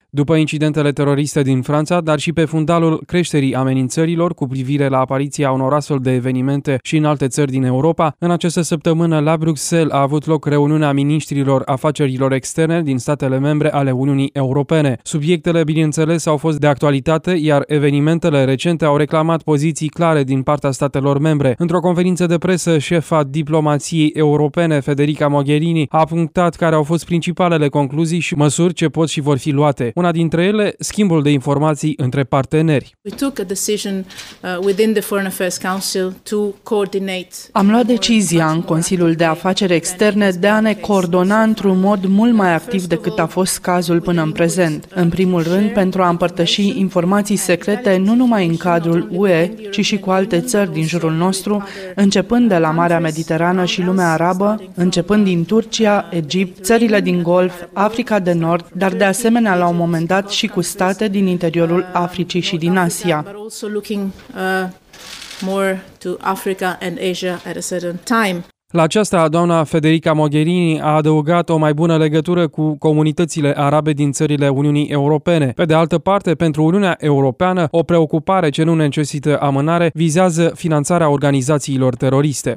După incidentele teroriste din Franța, dar și pe fundalul creșterii amenințărilor cu privire la apariția unor astfel de evenimente și în alte țări din Europa, în această săptămână la Bruxelles a avut loc reuniunea miniștrilor afacerilor externe din statele membre ale Uniunii Europene. Subiectele, bineînțeles, au fost de actualitate, iar evenimentele recente au reclamat poziții clare din partea statelor membre. Într-o conferință de presă, șefa diplomației europene, Federica Mogherini, a punctat care au fost principalele concluzii și măsuri ce pot și vor fi luate. Una dintre ele, schimbul de informații între parteneri. Am luat decizia în Consiliul de Afaceri Externe de a ne coordona într-un mod mult mai activ decât a fost cazul până în prezent. În primul rând, pentru a împărtăși informații secrete nu numai în cadrul UE, ci și cu alte țări din jurul nostru, începând de la Marea Mediterană și lumea arabă, începând din Turcia, Egipt, țările din Golf, Africa de Nord, dar de asemenea la un moment dat și cu state din interiorul Africii și din Asia. La aceasta, doamna Federica Mogherini a adăugat o mai bună legătură cu comunitățile arabe din țările Uniunii Europene. Pe de altă parte, pentru Uniunea Europeană, o preocupare ce nu necesită amânare vizează finanțarea organizațiilor teroriste.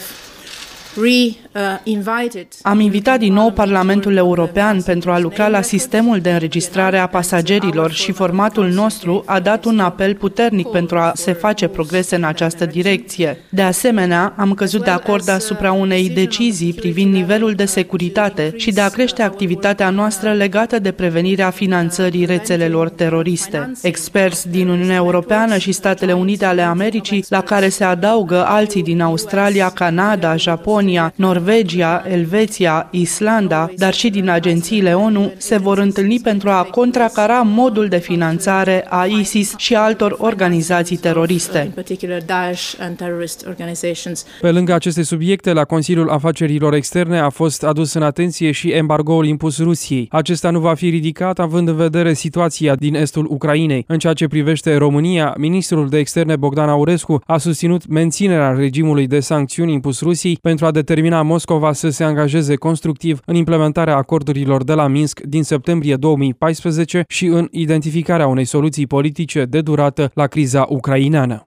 Am invitat din nou Parlamentul European pentru a lucra la sistemul de înregistrare a pasagerilor și formatul nostru a dat un apel puternic pentru a se face progrese în această direcție. De asemenea, am căzut de acord asupra unei decizii privind nivelul de securitate și de a crește activitatea noastră legată de prevenirea finanțării rețelelor teroriste. Experți din Uniunea Europeană și Statele Unite ale Americii, la care se adaugă alții din Australia, Canada, Japonia, Norvegia, Elveția, Islanda, dar și din agențiile ONU, se vor întâlni pentru a contracara modul de finanțare a ISIS și altor organizații teroriste. Pe lângă aceste subiecte, la Consiliul Afacerilor Externe a fost adus în atenție și embargoul impus Rusiei. Acesta nu va fi ridicat având în vedere situația din estul Ucrainei. În ceea ce privește România, ministrul de externe Bogdan Aurescu a susținut menținerea regimului de sancțiuni impus Rusiei pentru a determina Moscova să se angajeze constructiv în implementarea acordurilor de la Minsk din septembrie 2014 și în identificarea unei soluții politice de durată la criza ucraineană.